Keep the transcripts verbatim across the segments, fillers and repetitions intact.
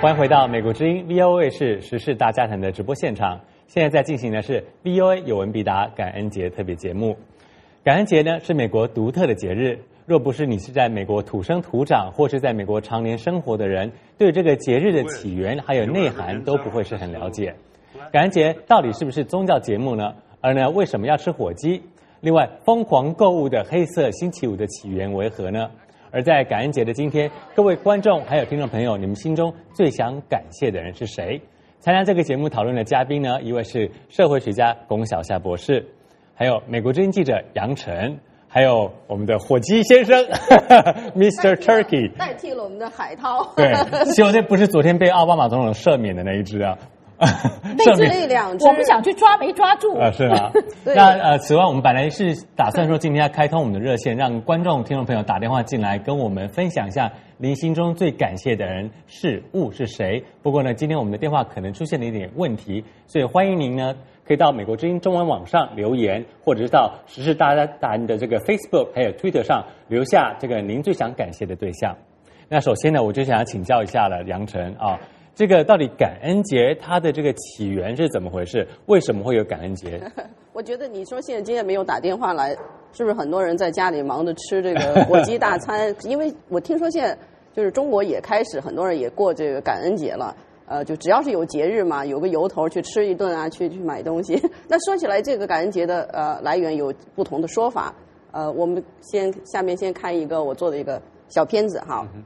欢迎回到美国之音 V O A 是时事大家谈的直播现场。现在在进行的是 V O A 有问必答感恩节特别节目。感恩节呢是美国独特的节日，若不是你是在美国土生土长或是在美国常年生活的人，对这个节日的起源还有内涵都不会是很了解。感恩节到底是不是宗教节目呢？而呢为什么要吃火鸡？另外，疯狂购物的黑色星期五的起源为何呢？而在感恩节的今天，各位观众还有听众朋友，你们心中最想感谢的人是谁？参加这个节目讨论的嘉宾呢，一位是社会学家龚晓夏博士，还有美国之音记者杨晨，还有我们的火鸡先生，Mister Turkey， 代替了我们的海涛。 对，希望这不是昨天被奥巴马总统赦免的那一只啊。 被这两只， 我们想去抓没抓住啊，是吗？那呃，此外，我们本来是打算说今天要开通我们的热线，让观众、听众朋友打电话进来，跟我们分享一下您心中最感谢的人、事物是谁。不过呢，今天我们的电话可能出现了一点问题，所以欢迎您呢可以到美国之音中文网上留言，或者是到时事大家谈的这个 Facebook 还有 Twitter 上留下这个您最想感谢的对象。那首先呢，我就想要请教一下了，杨晨啊。这个到底感恩节它的这个起源是怎么回事？为什么会有感恩节？ 我觉得你说现在今天没有打电话来，是不是很多人在家里忙着吃这个火鸡大餐？因为我听说现在就是中国也开始很多人也过这个感恩节了。呃，就只要是有节日嘛，有个由头去吃一顿啊，去去买东西。那说起来，这个感恩节的呃来源有不同的说法。呃，我们先下面先看一个我做的一个小片子哈。嗯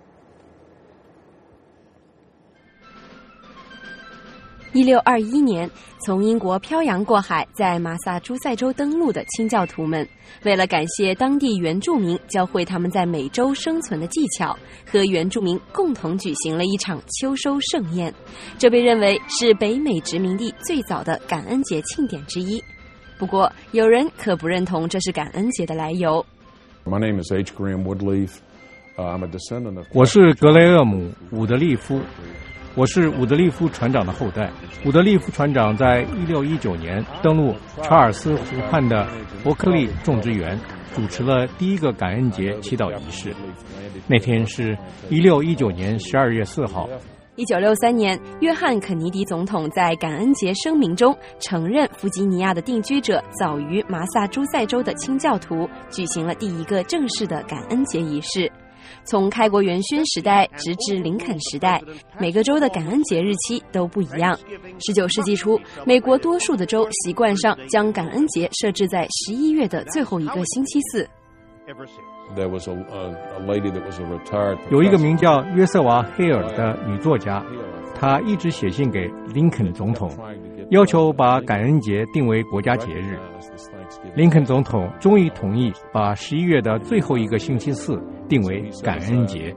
一六二一年，从英国漂洋过海，在马萨诸塞州登陆的清教徒们，为了感谢当地原住民教会他们在美洲生存的技巧，和原住民共同举行了一场秋收盛宴。这被认为是北美殖民地最早的感恩节庆典之一。不过，有人可不认同这是感恩节的来由。 My name is H. Graham Woodleaf. I'm a descendant of. 我是格雷厄姆·伍德利夫。我是伍德利夫船长的后代。伍德利夫船长在一六一九年登陆查尔斯湖畔的伯克利种植园，主持了第一个感恩节祈祷仪式。那天是一六一九年十二月四号。 一九六三年，约翰·肯尼迪总统在感恩节声明中承认弗吉尼亚的定居者早于马萨诸塞州的清教徒举行了第一个正式的感恩节仪式。从开国元勋时代直至林肯时代，每个州的感恩节日期都不一样。十九世纪初，美国多数的州习惯上将感恩节设置在十一月的最后一个星期四。 有一个名叫约瑟娃·黑尔的女作家，她一直写信给林肯总统，要求把感恩节定为国家节日。林肯总统终于同意把十一月的最后一个星期四定为感恩节。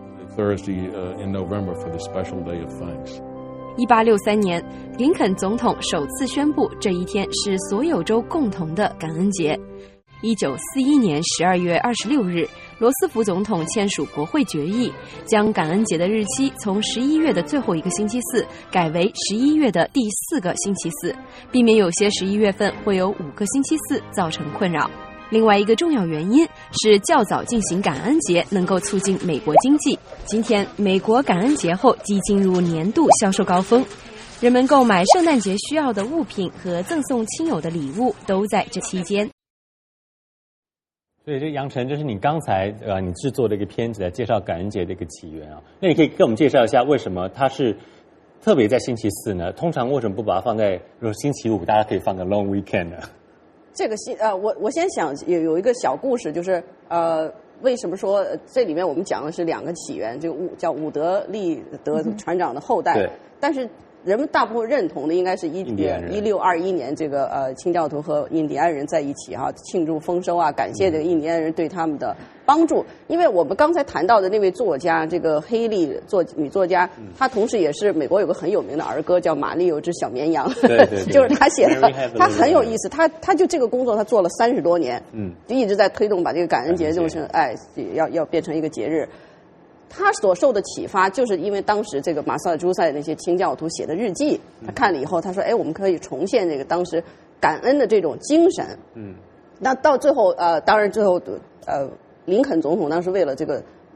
一八六三年，林肯总统首次宣布这一天是所有州共同的感恩节。一九四一年十二月二十六日，罗斯福总统签署国会决议，将感恩节的日期从十一月的最后一个星期四改为十一月的第四个星期四，避免有些十一月份会有五个星期四造成困扰。另外一个重要原因是较早进行感恩节能够促进美国经济。今天美国感恩节后即进入年度销售高峰，人们购买圣诞节需要的物品和赠送亲友的礼物都在这期间。 所以这杨晨，这是你刚才呃你制作的一个片子来介绍感恩节的一个起源啊。那你可以跟我们介绍一下为什么它是特别在星期四呢？通常为什么不把它放在如果星期五，大家可以放个 long weekend 呢？ 这个星呃，我我先想有有一个小故事，就是呃，为什么说这里面我们讲的是两个起源？这个伍叫伍德利德船长的后代， 对， 但是人们大部分认同的应该是一一六二一年这个呃清教徒和印第安人在一起哈、啊、庆祝丰收啊，感谢这个印第安人对他们的帮助。因为我们刚才谈到的那位作家，这个黑利作女作家，嗯、她同时也是美国有个很有名的儿歌叫《玛丽有只小绵羊》， 对对对就是她写的，她很有意思。她她就这个工作，她做了三十多年，嗯，就一直在推动把这个感恩节这种是哎要要变成一个节日。他所受的启发，就是因为当时这个马萨诸塞那些清教徒写的日记，他看了以后，他说：“哎，我们可以重现这个当时感恩的这种精神。”嗯，那到最后，呃，当然最后，呃，林肯总统当时为了这个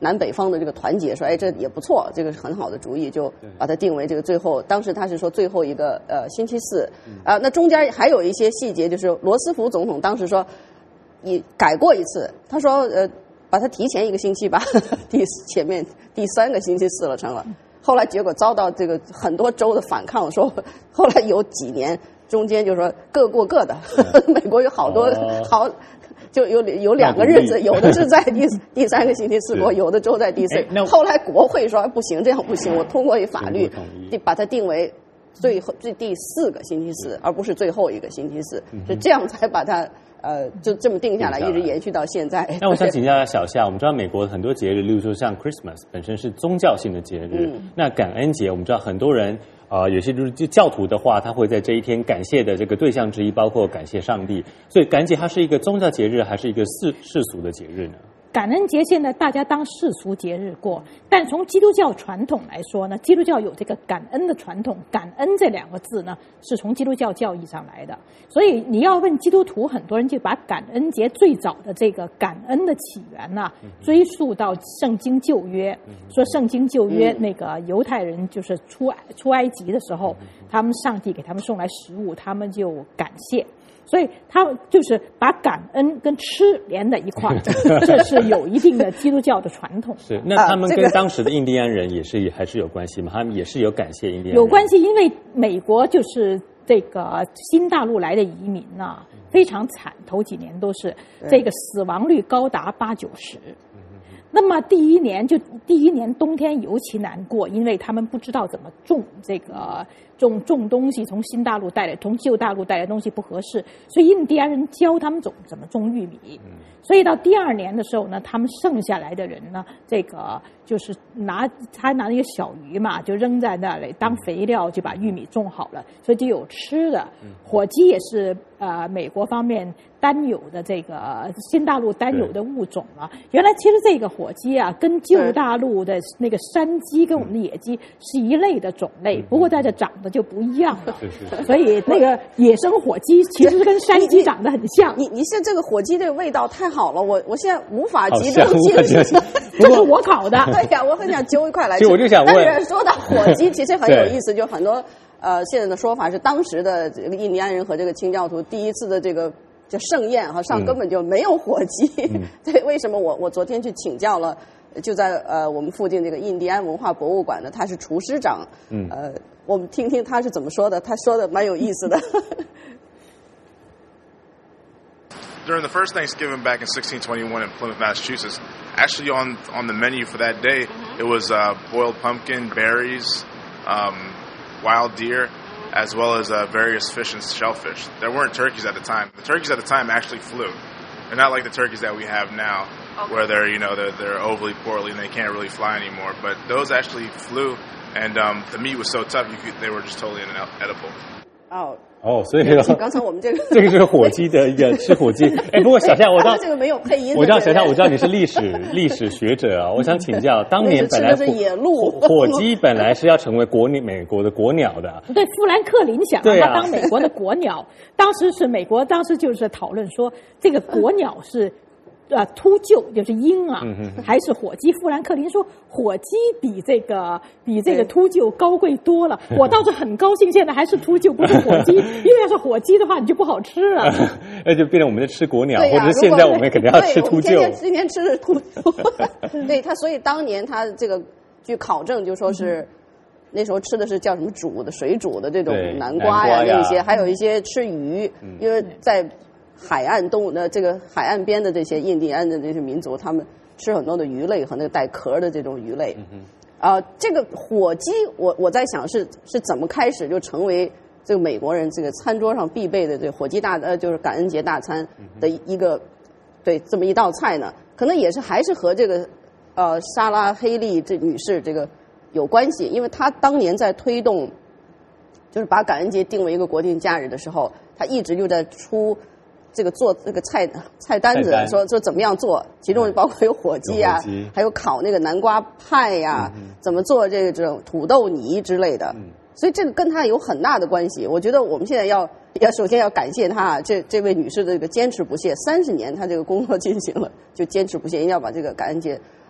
南北方的这个团结，说哎这也不错，这个是很好的主意，就把它定为这个最后。当时他是说最后一个呃星期四，啊、呃，那中间还有一些细节，就是罗斯福总统当时说，也改过一次，他说呃把它提前一个星期吧，第前面第三个星期四了成了。后来结果遭到这个很多州的反抗，说后来有几年中间就说各过各的，美国有好多、哦、好。就有有两个日子，有的是在第第三个星期四过，有的州在第四。后来国会说不行，这样不行，我通过一法律，把它定为最后最第四个星期四，而不是最后一个星期四，是这样才把它呃就这么定下来，一直延续到现在。 那我想请教一下小夏，我们知道美国很多节日，例如说像 Christmas 本身是宗教性的节日，嗯、那感恩节我们知道很多人。啊、呃，有些就是教徒的话，他会在这一天感谢的这个对象之一，包括感谢上帝。所以感恩节它是一个宗教节日，还是一个世世俗的节日呢？ 感恩节现在大家当世俗节日过，但从基督教传统来说呢，基督教有这个感恩的传统。感恩这两个字呢，是从基督教教义上来的。所以你要问基督徒，很多人就把感恩节最早的这个感恩的起源呢、啊，追溯到圣经旧约。说圣经旧约那个犹太人就是出出埃及的时候，他们上帝给他们送来食物，他们就感谢。所以他就是把感恩跟吃连在一块儿，这是有一定的基督教的传统。 是，那他们跟当时的印第安人也是还是有关系吗？他们也是有感谢印第安人？ 有关系，因为美国就是这个新大陆来的移民呐、啊，非常惨，头几年都是这个死亡率高达八九十。那么第一年就第一年冬天尤其难过，因为他们不知道怎么种这个种种东西，从新大陆带来，从旧大陆带来的东西不合适，所以印第安人教他们种怎么种玉米。所以到第二年的时候呢，他们剩下来的人呢，这个就是拿他拿那个小鱼嘛，就扔在那里当肥料，就把玉米种好了，所以就有吃的。火鸡也是呃美国方面单有的这个新大陆单有的物种啊。原来其实这个火鸡啊，跟旧大陆的那个山鸡跟我们的野鸡是一类的种类，不过在这长得就不一样了。所以那个野生火鸡其实跟山鸡长得很像。 你你现在这个火鸡这个味道太好了，我我现在无法集中精神。 这是我烤的。 对呀，我很想揪一块来吃。 其实我就想问， 但是说到火鸡，其实很有意思，就很多呃现在的说法是，当时的这个印第安人和这个清教徒第一次的这个就盛宴哈上根本就没有火鸡。嗯、对，为什么我我昨天去请教了，就在呃我们附近这个印第安文化博物馆的，他是厨师长。嗯。呃，我们听听他是怎么说的，他说的蛮有意思的。 During the first Thanksgiving back in sixteen twenty-one in Plymouth, Massachusetts, actually on on the menu for that day, it was uh, boiled pumpkin, berries, um, wild deer, as well as uh, various fish and shellfish. There weren't turkeys at the time. The turkeys at the time actually flew. They're not like the turkeys that we have now, okay. where they're, you know, they're, they're overly poorly and they can't really fly anymore. But those actually flew, and um, the meat was so tough, you could, they were just totally inedible. Oh. 哦，所以刚才我们这个这个是火鸡的一个吃火鸡。哎，不过小夏，我知道这个没有配音。 我知道小夏，我知道你是历史历史学者啊，我想请教，当年本来是野鹿火鸡本来是要成为国美国的国鸟的。 对，富兰克林想让它当美国的国鸟，当时是美国当时就是讨论说，这个国鸟是。呃，秃鹫就是鹰啊，还是火鸡？富兰克林说，火鸡比这个比这个秃鹫高贵多了。我倒是很高兴，现在还是秃鹫不是火鸡，因为要是火鸡的话，你就不好吃了。 那就变成我们在吃国鸟，或者是现在我们肯定要吃秃鹫。 天天今天吃的秃鹫。对他，所以当年他这个据考证就说是。那时候吃的是叫什么煮的水煮的这种南瓜呀，那些还有一些吃鱼，因为在海岸动物的这个海岸边的这些印第安的这些民族，他们吃很多的鱼类和那个带壳的这种鱼类。啊、呃，这个火鸡，我我在想是是怎么开始就成为这个美国人这个餐桌上必备的这个火鸡大呃就是感恩节大餐的一个对这么一道菜呢？可能也是还是和这个呃莎拉黑利这女士这个。有关系，因为他当年在推动，就是把感恩节定为一个国定假日的时候，他一直就在出这个做这个菜菜单子，说说怎么样做，其中包括有火鸡啊， 鸡还有烤那个南瓜派呀、啊嗯，怎么做这个这种土豆泥之类的，嗯、所以这个跟他有很大的关系。我觉得我们现在要要首先要感谢他这这位女士的这个坚持不懈，三十年她这个工作进行了，就坚持不懈，一定要把这个感恩节。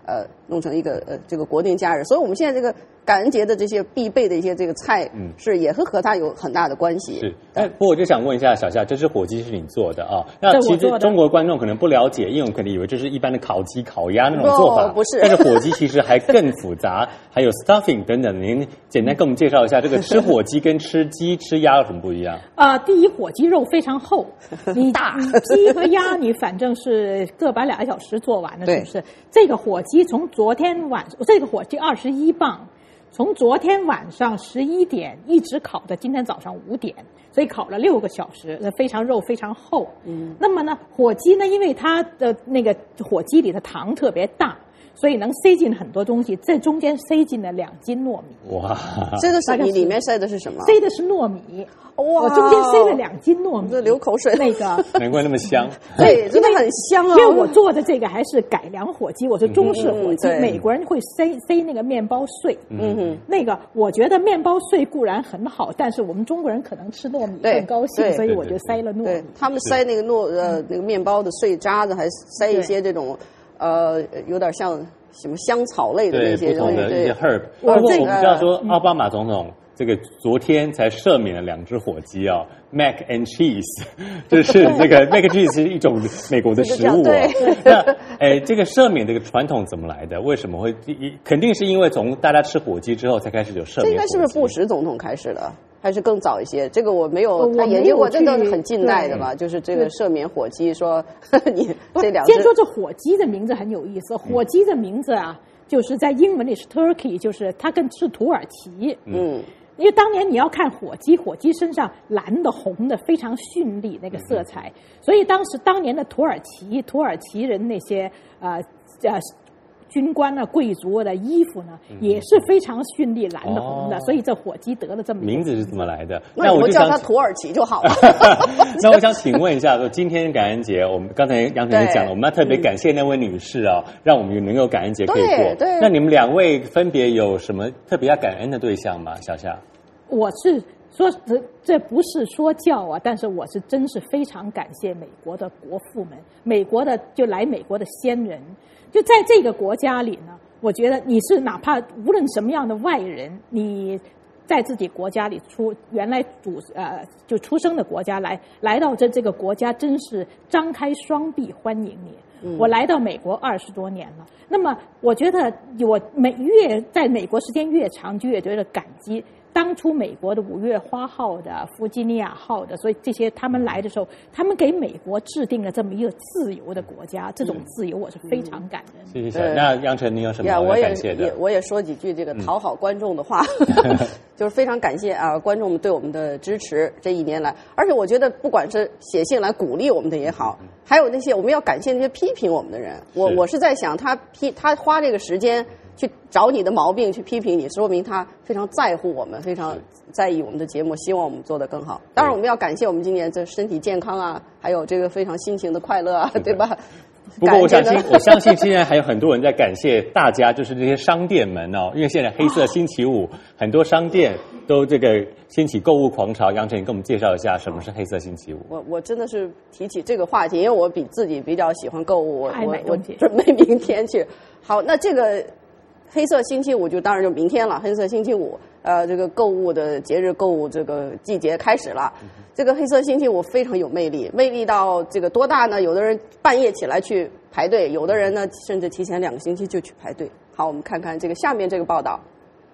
呃弄成一个呃这个国定假日。所以我们现在这个感恩节的这些必备的一些这个菜，嗯，是也和和它有很大的关系。 是，但不过我就想问一下小夏，这只火鸡是你做的啊？那其实中国观众可能不了解，因为我们可能以为这是一般的烤鸡、烤鸭那种做法， 哦、不是。 但是火鸡其实还更复杂，还有 stuffing 等等。您简单跟我们介绍一下，这个吃火鸡跟吃鸡、吃鸭有什么不一样？ 啊、呃，第一，火鸡肉非常厚，你大，你鸡和鸭你反正是各把两个小时做完了，是不是？这个火鸡从昨天晚，这个火鸡二十一磅。从昨天晚上十一点一直烤到今天早上五点，所以烤了六个小时，非常肉非常厚。嗯，那么呢，火鸡呢，因为它的那个火鸡里的膛特别大，所以能塞进很多东西，这中间塞进了两斤糯米。 哇， 塞的是你里面塞的是什么？ 塞的是糯米。 哇， 我中间塞了两斤糯米， 这流口水。 那个难怪那么香。 对，真的很香啊！ 因为我做的这个还是改良火鸡，我是中式火鸡。嗯、美国人会塞塞那个面包碎。嗯哼，那个我觉得面包碎固然很好，但是我们中国人可能吃糯米更高兴，所以我就塞了糯米。 对，他们塞那个糯呃那个面包的碎渣子，还塞一些这种呃有点像什么香草类的那些不同的一些 herb。不过我们知道说奥巴马总统。这个昨天才赦免了两只火鸡啊 ，mac and cheese， 就是这个 mac and cheese 是一种美国的食物啊。那哎，这个赦免这个传统怎么来的？为什么会？肯定是因为从大家吃火鸡之后才开始有赦免火鸡。 这应该是不是布什总统开始的，还是更早一些？这个我没有他研究过，这都是很近代的吧？就是这个赦免火鸡，说你这两只。 先说这火鸡的名字很有意思，火鸡的名字啊，就是在英文里是 turkey， 就是它跟是土耳其。嗯。因为当年你要看火鸡，火鸡身上蓝的、红的，非常绚丽那个色彩，所以当时当年的土耳其土耳其人那些呃呃军官啊、贵族的衣服呢，也是非常绚丽蓝的、红的，所以这火鸡得了这么名字是这么来的。 那我就叫它土耳其就好了。 那我想请问一下，说今天感恩节，我们刚才杨晨也讲了，我们要特别感谢那位女士啊，让我们能够感恩节可以过。 对， 那你们两位分别有什么特别要感恩的对象吗？小夏。 我是说这这不是说教啊，但是我是真是非常感谢美国的国父们，美国的就来美国的先人，就在这个国家里呢，我觉得你是哪怕无论什么样的外人，你在自己国家里出原来主呃就出生的国家来来到这这个国家，真是张开双臂欢迎你。嗯、我来到美国二十多年了，那么我觉得我每越在美国时间越长，就越觉得感激。当初美国的五月花号的、弗吉尼亚号的，所以这些他们来的时候，他们给美国制定了这么一个自由的国家，这种自由我是非常感恩。 谢谢小夏。那杨晨，你有什么要感谢的？ 我也我也说几句这个讨好观众的话，嗯、就是非常感谢啊观众们对我们的支持这一年来，而且我觉得不管是写信来鼓励我们的也好，还有那些我们要感谢那些批评我们的人，我我是在想他批他花这个时间。去找你的毛病去批评你，说明他非常在乎我们，非常在意我们的节目，希望我们做得更好。当然我们要感谢我们今年这身体健康啊，还有这个非常心情的快乐啊，对吧？ 不过我相信，我相信现在还有很多人在感谢大家，就是这些商店们哦，因为现在黑色星期五，很多商店都这个兴起购物狂潮。杨晨，你跟我们介绍一下什么是黑色星期五？ 我我真的是提起这个话题，因为我比自己比较喜欢购物，我我我准备明天去。好，那这个。黑色星期五就当然就明天了，黑色星期五，呃，这个购物的节日购物这个季节开始了。这个黑色星期五非常有魅力，魅力到这个多大呢？有的人半夜起来去排队，有的人呢甚至提前两个星期就去排队。好，我们看看这个下面这个报道。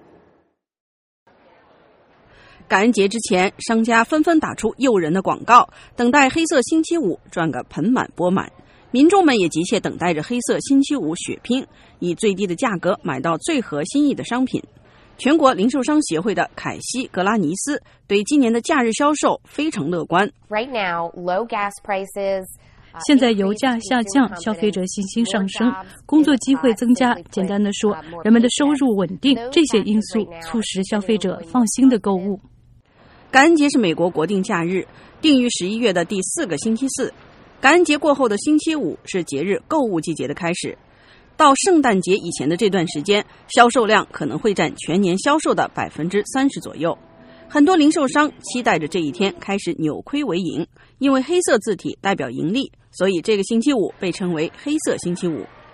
感恩节之前，商家纷纷打出诱人的广告，等待黑色星期五赚个盆满钵满。民众们也急切等待着黑色星期五血拼，以最低的价格买到最合心意的商品。全国零售商协会的凯西·格拉尼斯对今年的假日销售非常乐观。 Right now, low gas prices. 现在油价下降，消费者信心上升，工作机会增加。简单的说，人们的收入稳定，这些因素促使消费者放心的购物。 感恩节是美国国定假日，定于十一月的第四个星期四。感恩节过后的星期五是节日购物季节的开始，到圣诞节以前的这段时间，销售量可能会占全年销售的百分之三十左右。很多零售商期待着这一天开始扭亏为盈，因为黑色字体代表盈利，所以这个星期五被称为黑色星期五。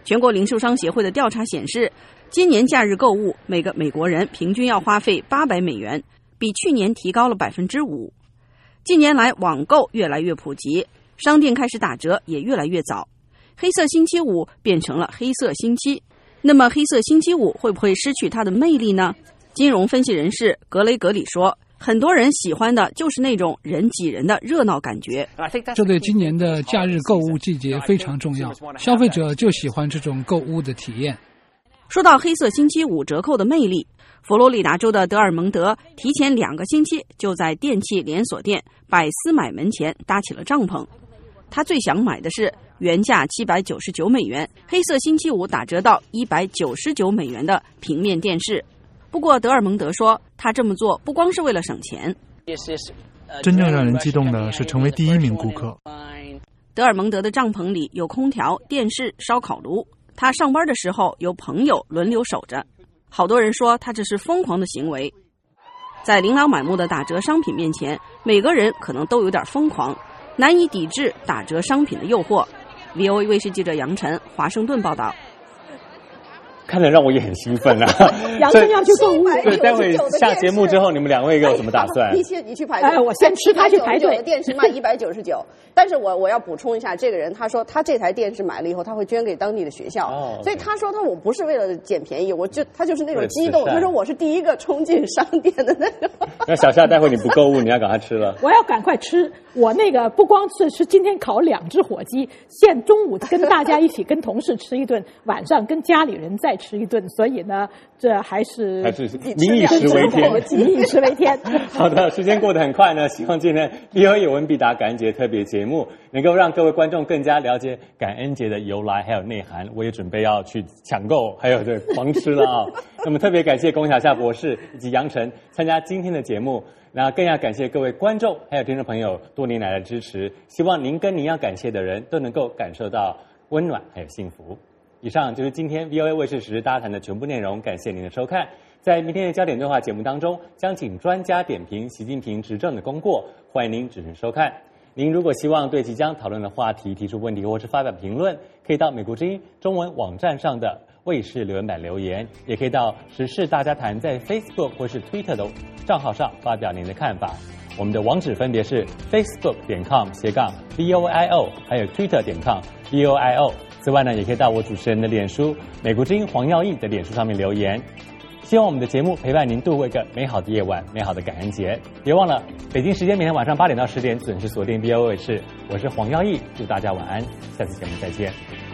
全国零售商协会的调查显示，今年假日购物每个美国人平均要花费八百美元，比去年提高了百分之五。近年来，网购越来越普及，商店开始打折也越来越早。黑色星期五变成了黑色星期，那么黑色星期五会不会失去它的魅力呢？金融分析人士格雷格里说，很多人喜欢的就是那种人挤人的热闹感觉。 这对今年的假日购物季节非常重要，消费者就喜欢这种购物的体验。 说到黑色星期五折扣的魅力，佛罗里达州的德尔蒙德提前两个星期就在电器连锁店百思买门前搭起了帐篷。他最想买的是原价七百九十九美元，黑色星期五打折到一百九十九美元的平面电视。不过德尔蒙德说，他这么做不光是为了省钱。 真正让人激动的是成为第一名顾客。 德尔蒙德的帐篷里有空调、电视、烧烤炉，他上班的时候由朋友轮流守着。好多人说他这是疯狂的行为。在琳琅满目的打折商品面前，每个人可能都有点疯狂，难以抵制打折商品的诱惑。V O A 卫视记者杨晨，华盛顿报道。 看得让我也很兴奋啊！ 杨晨要去购物， 对，待会下节目之后，你们两位有什么打算？ 你先，你去排队。 哎，我先吃，他去排队。 的电视卖一百九十九，但是我我要补充一下，这个人他说他这台电视买了以后，他会捐给当地的学校，哦、所以他说他我不是为了捡便宜，我就他就是那种激动。他说我是第一个冲进商店的那种。 那小夏，待会你不购物，你要赶快吃了。 我要赶快吃，我那个不光是吃，今天烤两只火鸡，现中午跟大家一起跟同事吃一顿，晚上跟家里人再吃一顿，所以呢，这还是还是民以食为天， 民以食为天。 好的，时间过得很快呢，希望今天 V O A 有问必答感恩节特别节目能够让各位观众更加了解感恩节的由来还有内涵。我也准备要去抢购，还有这狂吃了啊！那么特别感谢龚小夏博士以及杨晨参加今天的节目。那更要感谢各位观众还有听众朋友多年来的支持，希望您跟您要感谢的人都能够感受到温暖还有幸福。以上就是今天 V O A 卫视时事大谈的全部内容，感谢您的收看。在明天的焦点对话节目当中，将请专家点评习近平执政的功过，欢迎您准时收看。您如果希望对即将讨论的话题提出问题或是发表评论，可以到美国之音中文网站上的卫视留言板留言，也可以到时事大家谈在 Facebook 或是 Twitter 的账号上发表您的看法。我们的网址分别是 facebook 点 com 斜杠 V O I O， 还有 Twitter 点 com V O I O。此外呢，也可以到我主持人的脸书美国之音黄耀义的脸书上面留言。希望我们的节目陪伴您度过一个美好的夜晚，美好的感恩节。别忘了北京时间每天晚上八点到十点准时锁定 V O A 卫视，我是黄耀义，祝大家晚安，下次节目再见。